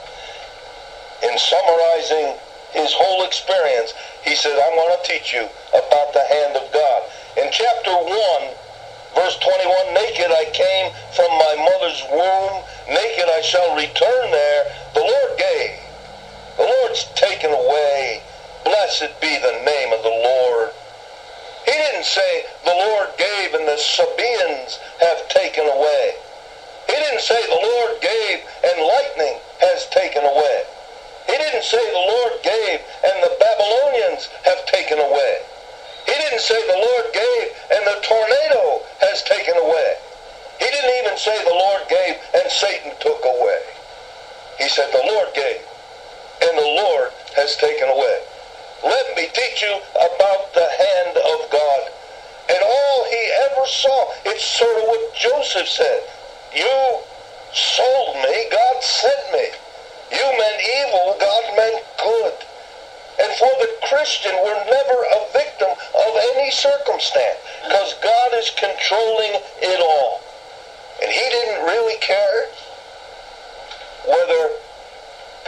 In summarizing his whole experience, he said, I want to teach you about the hand of God. In chapter 1, verse 21, naked I came from my mother's womb, naked I shall return there. The Lord gave. The Lord's taken away. Blessed be the name of the Lord. He didn't say the Lord gave and the Sabaeans have taken away. He didn't say the Lord gave and lightning has taken away. He didn't say the Lord gave and the Babylonians have taken away. He didn't say the Lord gave and the tornado has taken away. He didn't even say the Lord gave and Satan took away. He said the Lord gave and the Lord has taken away. Let me teach you about the hand of God. And all he ever saw, it's sort of what Joseph said. You sold me, God sent me. You meant evil, God meant good. And for the Christian, we're never a victim of any circumstance, because God is controlling it all. And he didn't really care whether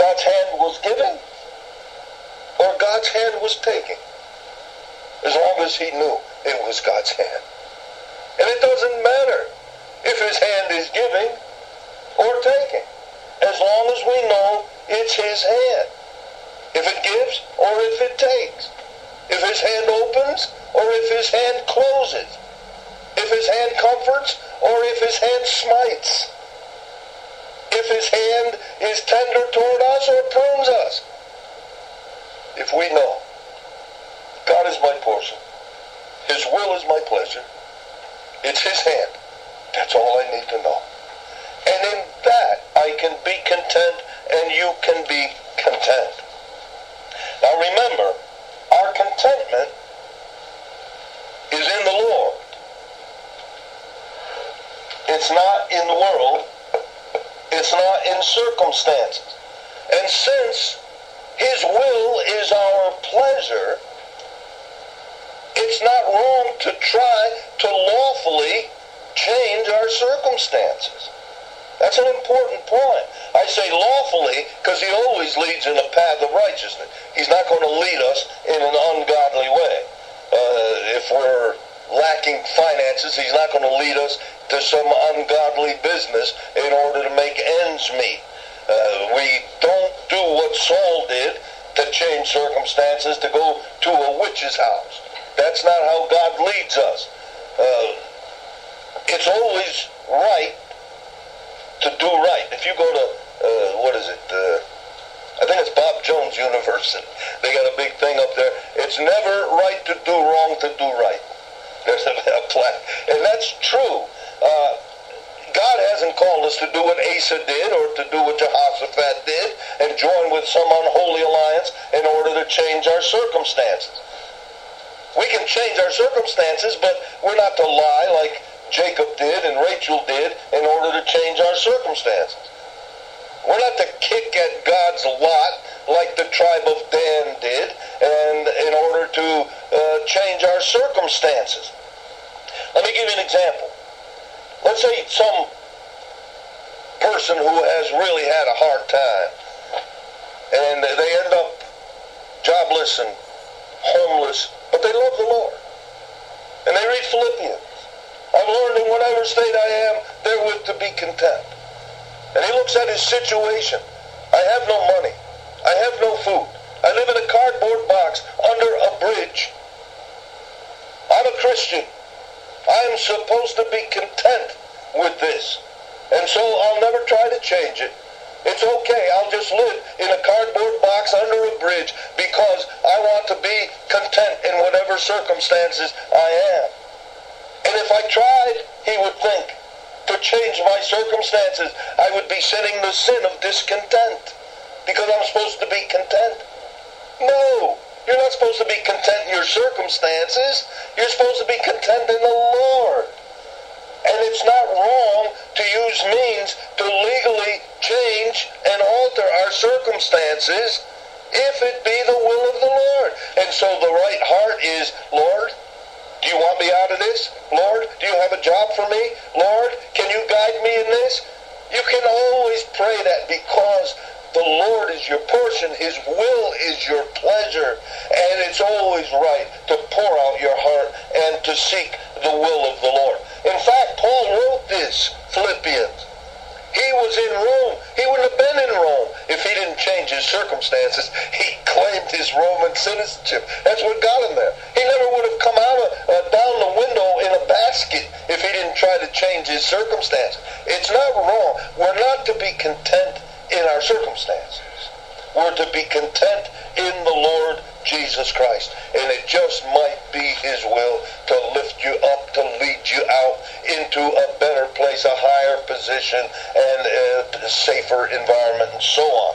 God's hand was giving or God's hand was taking. As long as he knew it was God's hand. And it doesn't matter if his hand is giving or taking, as long as we know it's his hand. If it gives or if it takes. If his hand opens or if his hand closes. If his hand comforts or if his hand smites. If his hand is tender toward us or prunes us. If we know God is my portion, his will is my pleasure, it's his hand, that's all I need to know. And in that I can be content and you can be content. Now remember, our contentment is in the Lord. It's not in the world. It's not in circumstances. And since his will is our pleasure, it's not wrong to try to lawfully change our circumstances. That's an important point. I say lawfully because he always leads in a path of righteousness. He's not going to lead us in an ungodly way. If we're lacking finances, he's not going to lead us to some ungodly business in order to make ends meet. We don't do what Saul did to change circumstances, to go to a witch's house. That's not how God leads us. It's always right to do right. If you go to, I think it's Bob Jones University. They got a big thing up there. It's never right to do wrong to do right. There's a plaque. And that's true. God hasn't called us to do what Asa did or to do what Jehoshaphat did and join with some unholy alliance in order to change our circumstances. We can change our circumstances, but we're not to lie like Jacob did and Rachel did in order to change our circumstances. We're not to kick at God's lot like the tribe of Dan did and in order to change our circumstances. Let me give you an example. Let's say some person who has really had a hard time and they end up jobless and homeless, but they love the Lord. And they read Philippians. I've learned in whatever state I am, therewith to be content. And he looks at his situation. I have no money. I have no food. I live in a cardboard box under a bridge. I'm a Christian. I'm supposed to be content with this. And so I'll never try to change it. It's okay. I'll just live in a cardboard box under a bridge because I want to be content in whatever circumstances I am. And if I tried, he would think, to change my circumstances, I would be sinning the sin of discontent because I'm supposed to be content. No, you're not supposed to be content in your circumstances. You're supposed to be content in the Lord. And it's not wrong to use means to legally change and alter our circumstances if it be the will of the Lord. And so the right heart is, Lord, do you want me out of this? Lord, do you have a job for me? Lord, can you guide me in this? You can always pray that because the Lord is your portion. His will is your pleasure. And it's always right to pour out your heart and to seek the will of the Lord. In fact, Paul wrote this, Philippians. He was in Rome. He wouldn't have been in Rome if he didn't change his circumstances. He claimed his Roman citizenship. That's what got him there. He never would have come out down the window in a basket if he didn't try to change his circumstances. It's not wrong. We're not to be content in our circumstances. We're to be content in the Lord Jesus Christ. And it just might be his will to lift you up, to lead you out into a better place, a higher position, and a safer environment, and so on.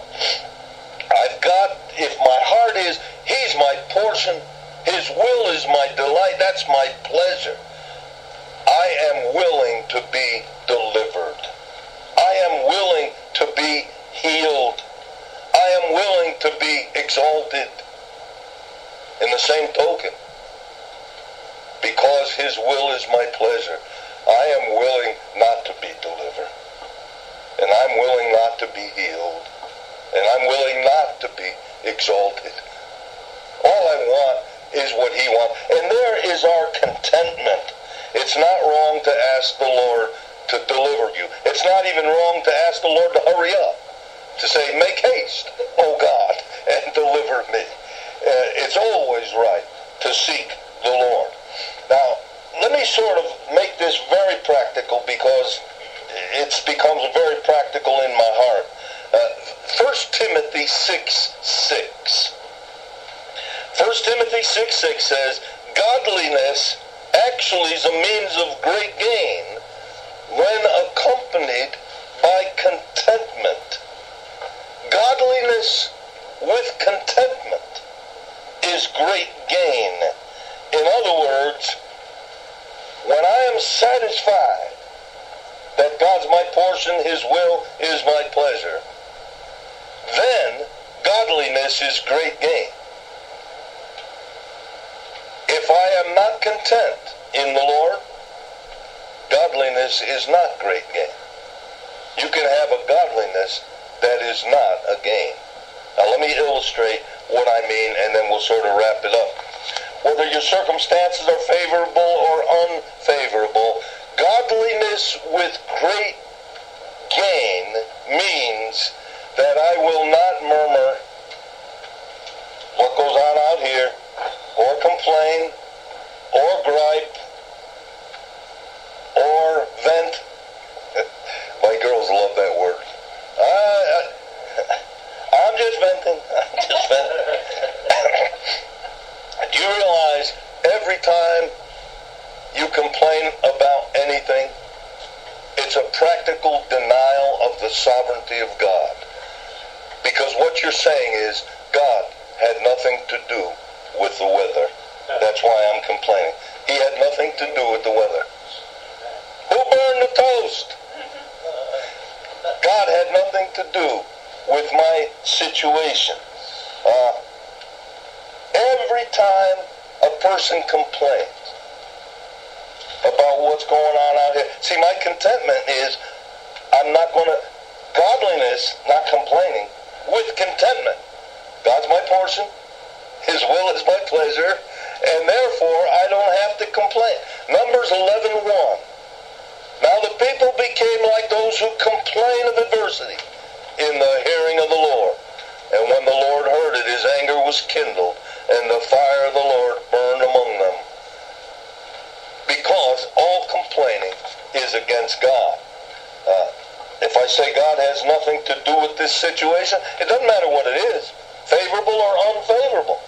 If my heart is, he's my portion, his will is my delight, that's my pleasure. I am willing to be delivered. I am willing to be healed. I am willing to be exalted. In the same token, because his will is my pleasure, I am willing not to be delivered. And I'm willing not to be healed. and I'm willing not to be exalted. All I want is what he wants. And there is our contentment. It's not wrong to ask the Lord to deliver you. It's not even wrong to ask the Lord to hurry up, to say, make haste, oh God, and deliver me. It's always right to seek the Lord. Now, let me sort of make this very practical because it becomes very practical in my heart. 1 Timothy 6:6. 1 Timothy 6:6 says, godliness actually is a means of great gain when accompanied by contentment. Godliness with contentment is great gain. In other words, when I am satisfied that God's my portion, his will is my pleasure, then godliness is great gain. If I am not content in the Lord, godliness is not great gain. You can have a godliness that is not a gain. Now let me illustrate what I mean, and then we'll sort of wrap it up. Whether your circumstances are favorable or unfavorable, godliness with great gain means that I will not murmur what goes on out here, or complain, or gripe, or vent. My girls love that word. I'm just venting. I'm just venting. Do you realize every time you complain about anything, it's a practical denial of the sovereignty of God? Because what you're saying is, God had nothing to do with the weather. That's why I'm complaining. He had nothing to do with the weather. Who burned the toast? God had nothing to do with my situation. Every time a person complains about what's going on out here, see, my contentment is I'm not going to, godliness, not complaining, with contentment. God's my portion. His will is my pleasure, and therefore I don't have to complain. Numbers 11:1. Now the people became like those who complain of adversity in the hearing of the Lord. And when the Lord heard it, his anger was kindled, and the fire of the Lord burned among them. Because all complaining is against God. If I say God has nothing to do with this situation, it doesn't matter what it is, favorable or unfavorable.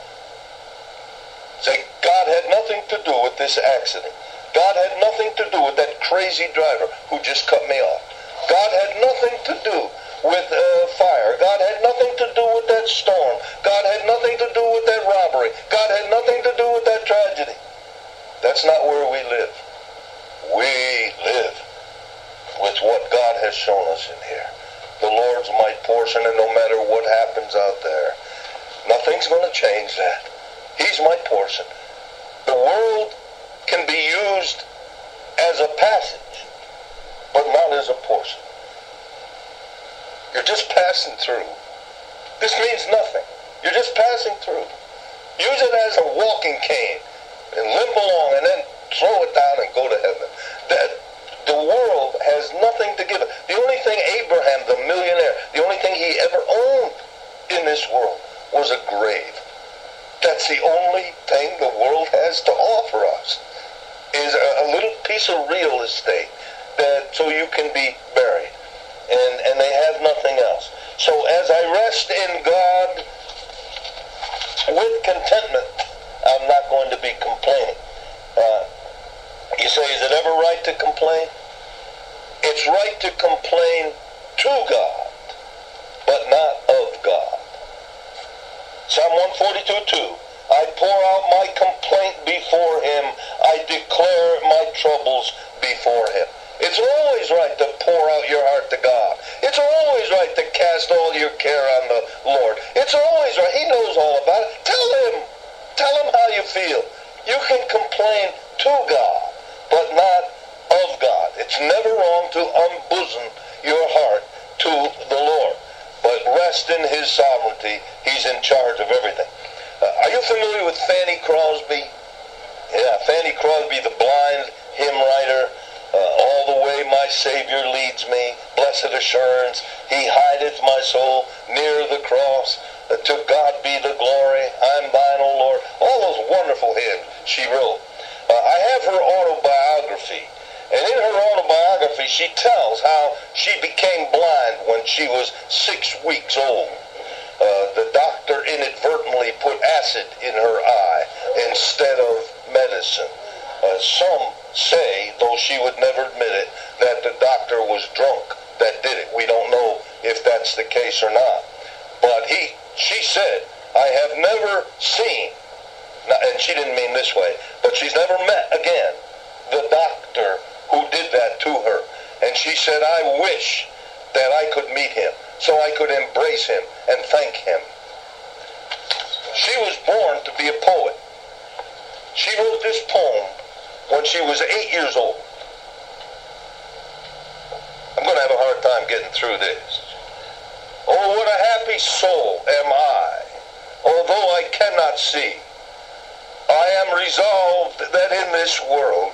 Say, God had nothing to do with this accident. God had nothing to do with that crazy driver who just cut me off. God had nothing to do with fire. God had nothing to do with that storm. God had nothing to do with that robbery. God had nothing to do with that tragedy. That's not where we live. We live with what God has shown us in here. The Lord's my portion, and no matter what happens out there, nothing's going to change that. He's my portion. The world can be used as a passage, but not as a portion. You're just passing through. This means nothing. You're just passing through. Use it as a walking cane and limp along and then throw it down and go to heaven. The world has nothing to give it. The only thing Abraham, the millionaire, the only thing he ever owned in this world was a grave. That's the only thing the world has to offer us, is a little piece of real estate that so you can be buried. And they have nothing else. So as I rest in God with contentment, I'm not going to be complaining. You say, is it ever right to complain? It's right to complain to God, but not of God. Psalm 142:2. I pour out my complaint before him. I declare my troubles before him. It's always right to pour out your heart to God. It's always right to cast all your care on the Lord. It's always right. He knows all about it. Tell him. Tell him how you feel. You can complain to God, but not of God. It's never wrong to unbosom your heart to the Lord. But rest in his sovereignty. He's in charge of everything. Are you familiar with Fanny Crosby? Yeah, Fanny Crosby, the blind hymn writer. All the way my Savior leads me, blessed assurance, he hideth my soul near the cross. To God be the glory, I'm thine, O Lord. All those wonderful hymns she wrote. I have her autobiography, and in her autobiography she tells how she became blind when she was 6 weeks old. The doctor inadvertently put acid in her eye instead of medicine. Some say, though she would never admit it, that the doctor was drunk that did it. We don't know if that's the case or not. But she said, I have never seen, and she didn't mean this way, but she's never met again the doctor who did that to her. And she said, I wish that I could meet him so I could embrace him and thank him. She was born to be a poet. She wrote this poem when she was 8 years old. I'm going to have a hard time getting through this. Oh, what a happy soul am I, although I cannot see. I am resolved that in this world,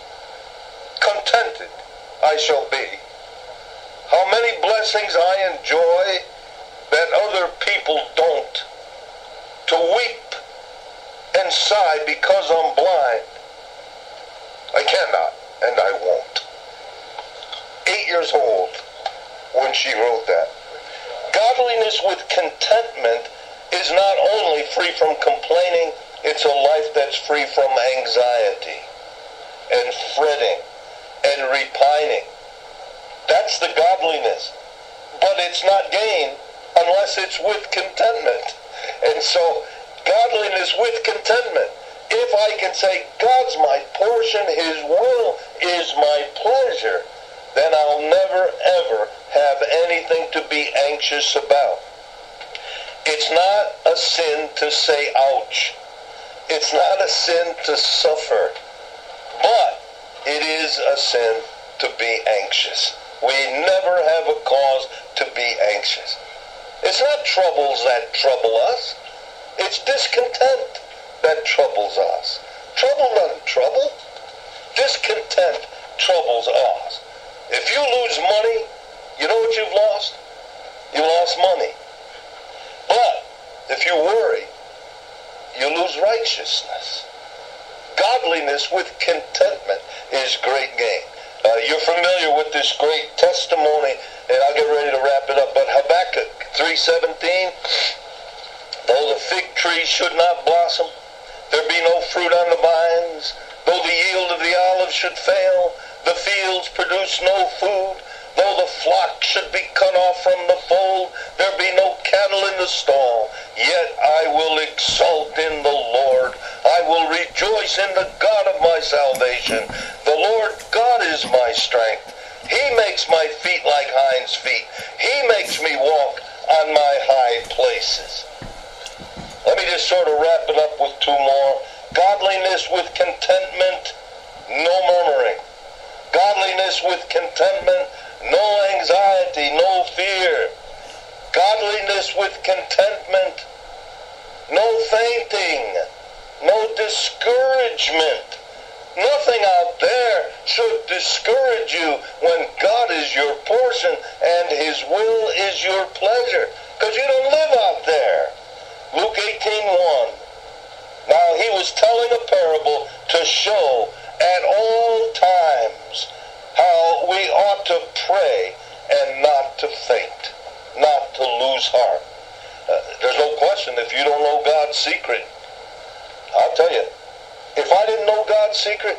contented I shall be. How many blessings I enjoy that other people don't. To weep and sigh because I'm blind, I cannot, and I won't. 8 years old when she wrote that. Godliness with contentment is not only free from complaining, it's a life that's free from anxiety and fretting and repining. That's the godliness. But it's not gain unless it's with contentment. And so, godliness with contentment. If I can say, God's my portion, his will is my pleasure, then I'll never, ever have anything to be anxious about. It's not a sin to say ouch. It's not a sin to suffer. But it is a sin to be anxious. We never have a cause to be anxious. It's not troubles that trouble us. It's discontent that troubles us. Trouble doesn't trouble. Discontent troubles us. If you lose money, you know what you've lost? You lost money. But if you worry, you lose righteousness. Godliness with contentment is great gain. You're familiar with this great testimony, and I'll get ready to wrap it up. But Habakkuk 3:17, though the fig tree should not blossom, there be no fruit on the vines, though the yield of the olive should fail, the fields produce no food, though the flock should be cut off from the fold, there be no cattle in the stall, yet I will exult in the Lord. I will rejoice in the God of my salvation. The Lord God is my strength. He makes my feet like hinds' feet. He makes me walk on my high places. Let me just sort of wrap it up with two more. Godliness with contentment, no murmuring. Godliness with contentment, no anxiety, no fear. Godliness with contentment, no fainting, no discouragement. Nothing out there should discourage you when God is your portion and his will is your pleasure, because you don't live out there. Luke 18:1. Now he was telling a parable to show at all times how we ought to pray and not to faint, not to lose heart. There's no question, if you don't know God's secret, I'll tell you, if I didn't know God's secret,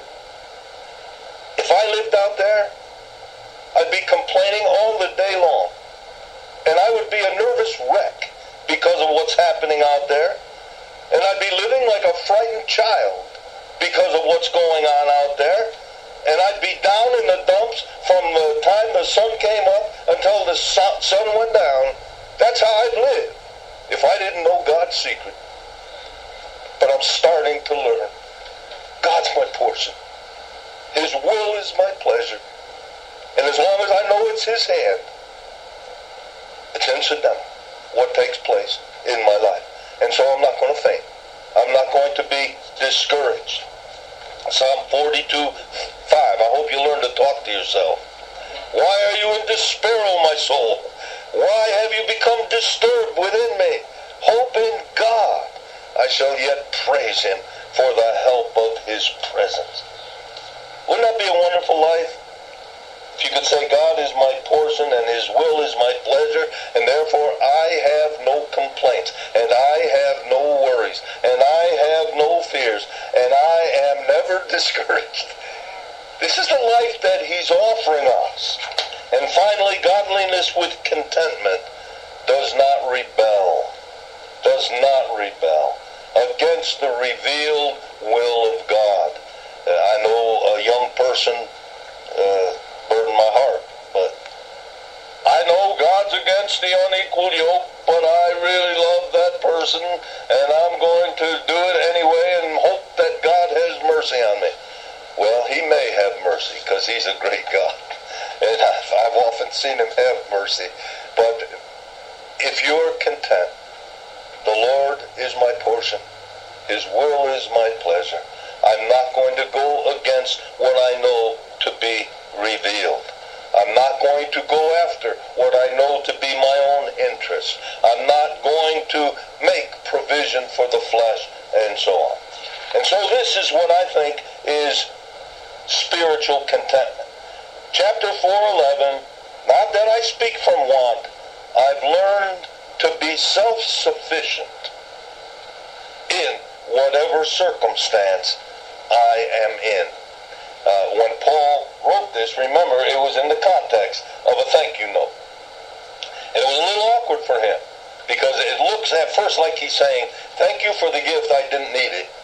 if I lived out there, I'd be complaining all the day long. And I would be a nervous wreck because of what's happening out there. And I'd be living like a frightened child because of what's going on out there. And I'd be down in the dumps from the time the sun came up until the sun went down. That's how I'd live if I didn't know God's secret. But I'm starting to learn. God's my portion. His will is my pleasure. And as long as I know it's his hand, it's incidental. what takes place in my life. And so I'm not going to faint. I'm not going to be discouraged. Psalm 42:5. I hope you learn to talk to yourself. Why are you in despair, O my soul? Why have you become disturbed within me? Hope in God. I shall yet praise him for the help of his presence. Wouldn't that be a wonderful life? If you could say, God is my portion and his will is my pleasure, and therefore I have no complaints, and I have no worries, and I have no fears, and I am never discouraged. This is the life that he's offering us. And finally, godliness with contentment does not rebel against the revealed will of God. I know a young person burdened my heart, but I know God's against the unequal yoke, but I really love that person, and I'm going to do it anyway and hope that God has mercy on me. Well, he may have mercy, because he's a great God, and I've often seen him have mercy. But if you're content, the Lord is my portion, his will is my pleasure, I'm not going to go against what I know to be revealed. I'm not going to go after what I know to be my own interest. I'm not going to make provision for the flesh, and so on. And so this is what I think is spiritual contentment. Chapter 4:11, not that I speak from want, I've learned to be self-sufficient in whatever circumstance I am in. When Paul wrote this, remember, it was in the context of a thank you note. And it was a little awkward for him, because it looks at first like he's saying, thank you for the gift, I didn't need it.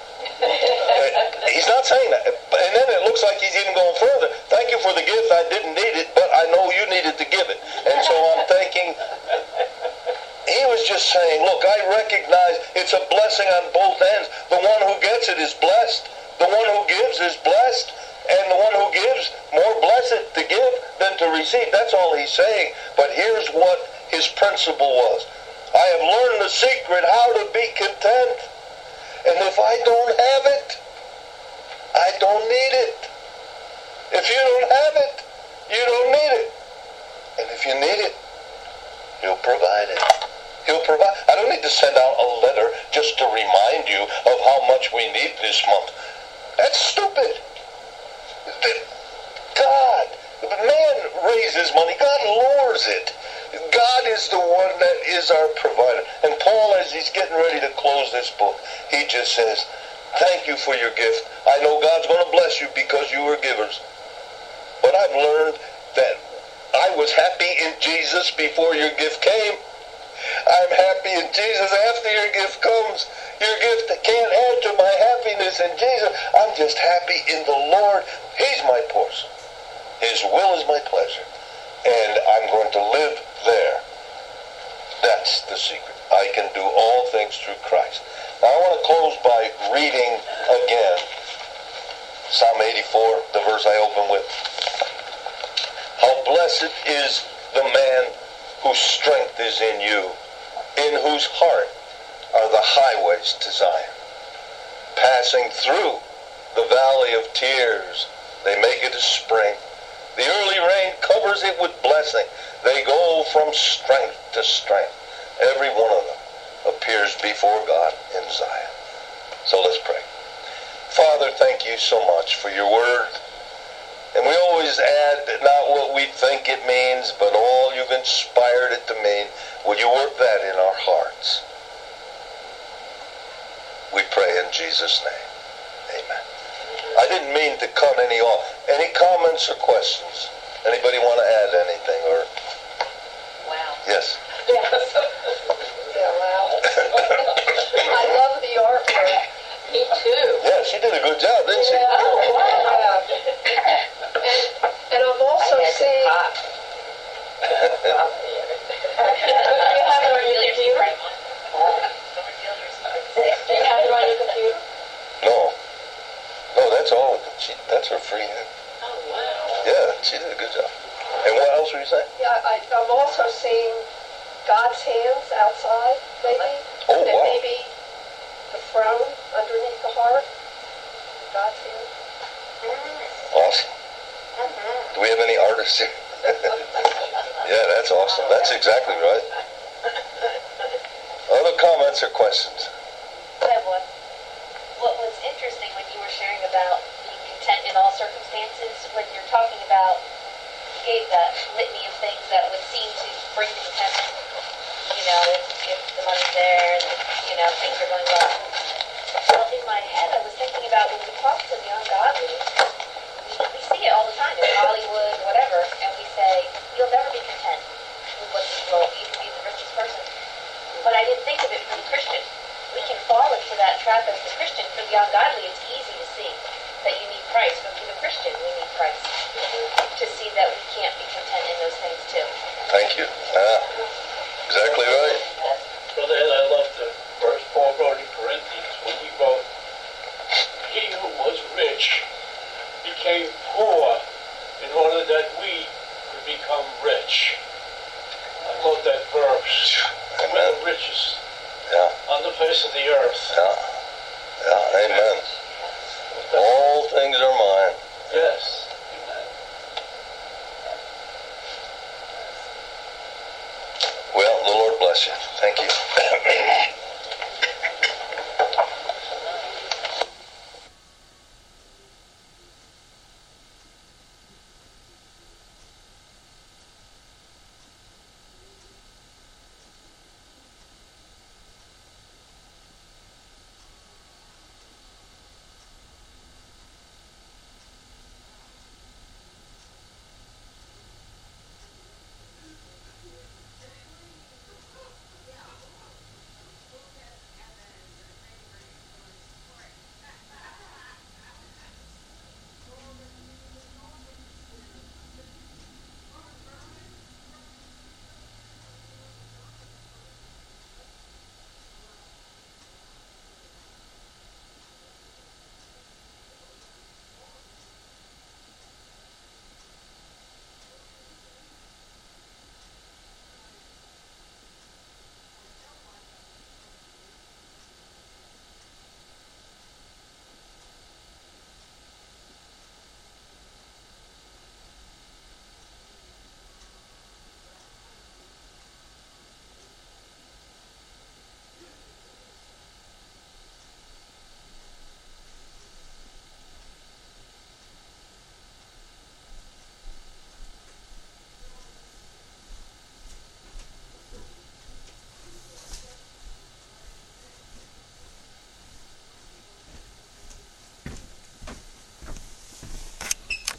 He's not saying that. And then it looks like he's even going further. Thank you for the gift, I didn't need it, but I know you needed to give it. And so I'm thinking, he was just saying, look, I recognize it's a blessing on both ends. The one who gets it is blessed. The one who gives is blessed. And the one who gives, more blessed to give than to receive. That's all he's saying. But here's what his principle was. I have learned the secret how to be content. And if I don't have it, I don't need it. If you don't have it, you don't need it. And if you need it, he'll provide it. He'll provide. I don't need to send out a letter just to remind you of how much we need this month. That's stupid. God, man raises money. God lures it. God is the one that is our provider. And Paul, as he's getting ready to close this book, he just says, thank you for your gift. I know God's going to bless you because you were givers. But I've learned that I was happy in Jesus before your gift came. I'm happy in Jesus after your gift comes. Your gift can't add to my happiness in Jesus. I'm just happy in the Lord. He's my portion. His will is my pleasure. And I'm going to live there. That's the secret. I can do all things through Christ. Now I want to close by reading again Psalm 84, the verse I open with. How blessed is the man whose strength is in you, in whose heart are the highways to Zion. Passing through the valley of tears, they make it a spring. The early rain covers it with blessing. They go from strength to strength. Every one of them appears before God in Zion. So let's pray. Father, thank you so much for your word. And we always add not what we think it means, but all you've inspired it to mean. Will you work that in our hearts? We pray in Jesus' name. Amen. I didn't mean to cut any off. Any comments or questions? Anybody want to add anything? Or Wow. Yes. Yes. Yeah, wow. I love the artwork. Me too. Yeah, she did a good job, didn't she? Yeah. Wow. And I'm also seeing. Do you have it on your computer? Do you have it on your computer? No. No, that's all. That's her freehand. Oh, wow. Yeah, she did a good job. And what else were you saying? Yeah, I'm also seeing God's hands outside, maybe. Oh, And wow. maybe the throne underneath the heart. God's hands. Awesome. Do we have any artists here? Yeah, that's awesome. That's exactly right. Other comments or questions? I have one. What was interesting when you were sharing about being content in all circumstances, when you're talking about, you gave that litany of things that would seem to bring contentment, if the money's there and, things are going well. Well, in my head, I was thinking about when we talk to the ungodly, we see it all the time in Hollywood, whatever, and we say, you'll never be content with what this world, you can be the richest person. But I didn't think of it for the Christian. We can fall into that trap as the Christian. For the ungodly, it's easy to see that you need Christ, but for the Christian, we need Christ to see that we can't be content in those things too. Thank you. Exactly right. Brother Ed, I love the verse Paul wrote in Corinthians when he wrote, he who was rich became poor in order that we could become rich. I love that verse. We're the richest on the face of the earth. Yeah. Amen. All things are mine. Yes. Amen. Well, the Lord bless you. Thank you.